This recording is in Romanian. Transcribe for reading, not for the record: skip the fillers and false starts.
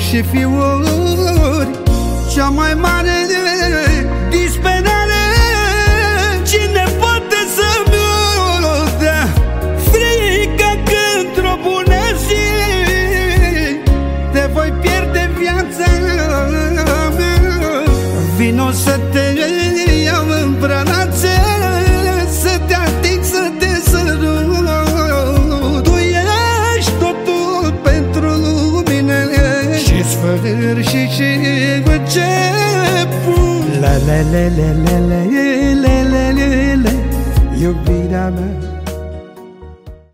și fiori. Cea mai mare disperare cine poate să-mi dea? Frica că într-o bună zi te voi pierde viața mea. Vino să te iau în brațe, să te ating, să te sărut. Tu ești totul pentru mine și sfârșit și început. La la la la la la la la la la, iubirea mea.